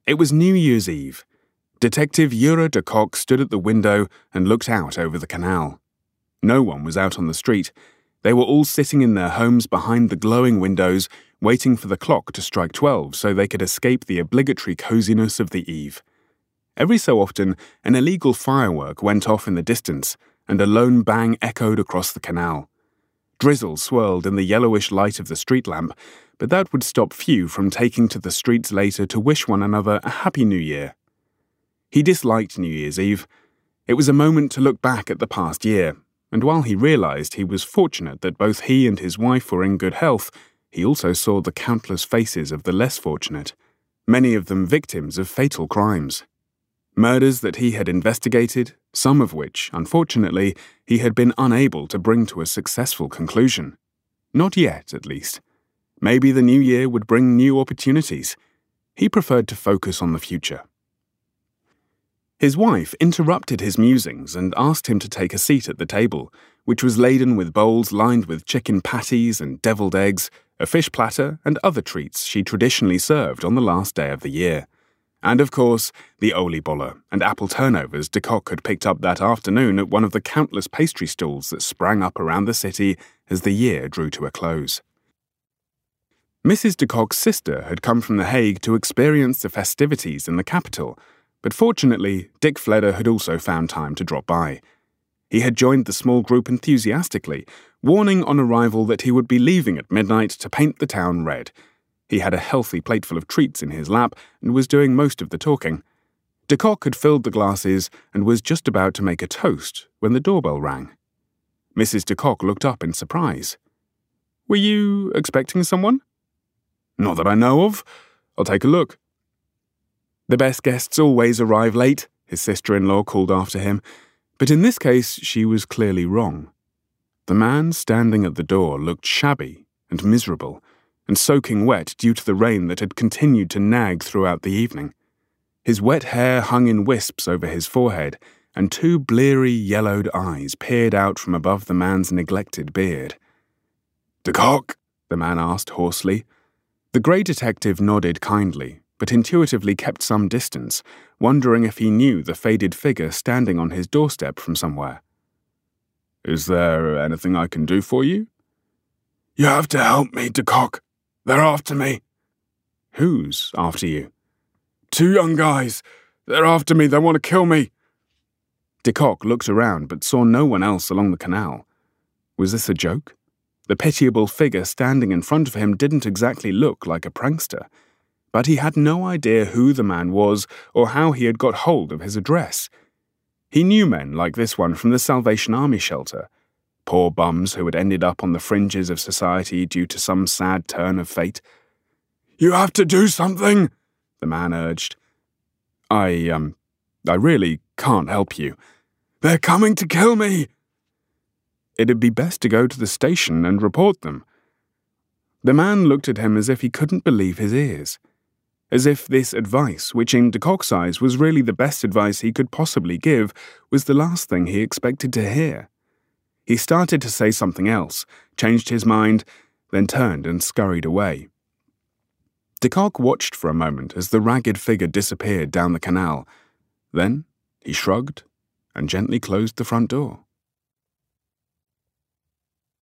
It was New Year's Eve. Detective Jure de Kock stood at the window and looked out over the canal. No one was out on the street. They were all sitting in their homes behind the glowing windows, waiting for the clock to strike 12 so they could escape the obligatory coziness of the eve. Every so often, an illegal firework went off in the distance, and a lone bang echoed across the canal. Drizzle swirled in the yellowish light of the street lamp, but that would stop few from taking to the streets later to wish one another a Happy New Year. He disliked New Year's Eve. It was a moment to look back at the past year, and while he realized he was fortunate that both he and his wife were in good health, he also saw the countless faces of the less fortunate, many of them victims of fatal crimes. Murders that he had investigated, some of which, unfortunately, he had been unable to bring to a successful conclusion. Not yet, at least. Maybe the new year would bring new opportunities. He preferred to focus on the future. His wife interrupted his musings and asked him to take a seat at the table, which was laden with bowls lined with chicken patties and deviled eggs, a fish platter, and other treats she traditionally served on the last day of the year. And, of course, the olieboller and apple turnovers de Kock had picked up that afternoon at one of the countless pastry stalls that sprang up around the city as the year drew to a close. Mrs. de Kock's sister had come from The Hague to experience the festivities in the capital, but fortunately, Dick Fleder had also found time to drop by. He had joined the small group enthusiastically, warning on arrival that he would be leaving at midnight to paint the town red. He had a healthy plateful of treats in his lap and was doing most of the talking. De Kock had filled the glasses and was just about to make a toast when the doorbell rang. Mrs. de Kock looked up in surprise. "Were you expecting someone?" "Not that I know of. I'll take a look." "The best guests always arrive late," his sister-in-law called after him, but in this case she was clearly wrong. The man standing at the door looked shabby and miserable, and soaking wet due to the rain that had continued to nag throughout the evening. His wet hair hung in wisps over his forehead, and two bleary, yellowed eyes peered out from above the man's neglected beard. "De Kock?" the man asked hoarsely. The grey detective nodded kindly, but intuitively kept some distance, wondering if he knew the faded figure standing on his doorstep from somewhere. "Is there anything I can do for you?" "You have to help me, de Kock. They're after me." "Who's after you?" "Two young guys. They're after me. They want to kill me." De Kock looked around but saw no one else along the canal. Was this a joke? The pitiable figure standing in front of him didn't exactly look like a prankster, but he had no idea who the man was or how he had got hold of his address. He knew men like this one from the Salvation Army shelter, poor bums who had ended up on the fringes of society due to some sad turn of fate. "You have to do something," the man urged. I really can't help you. They're coming to kill me." It'd be best to go to the station and report them. The man looked at him as if he couldn't believe his ears. As if this advice, which in de Kock's eyes was really the best advice he could possibly give, was the last thing he expected to hear. He started to say something else, changed his mind, then turned and scurried away. De Kock watched for a moment as the ragged figure disappeared down the canal. Then he shrugged and gently closed the front door.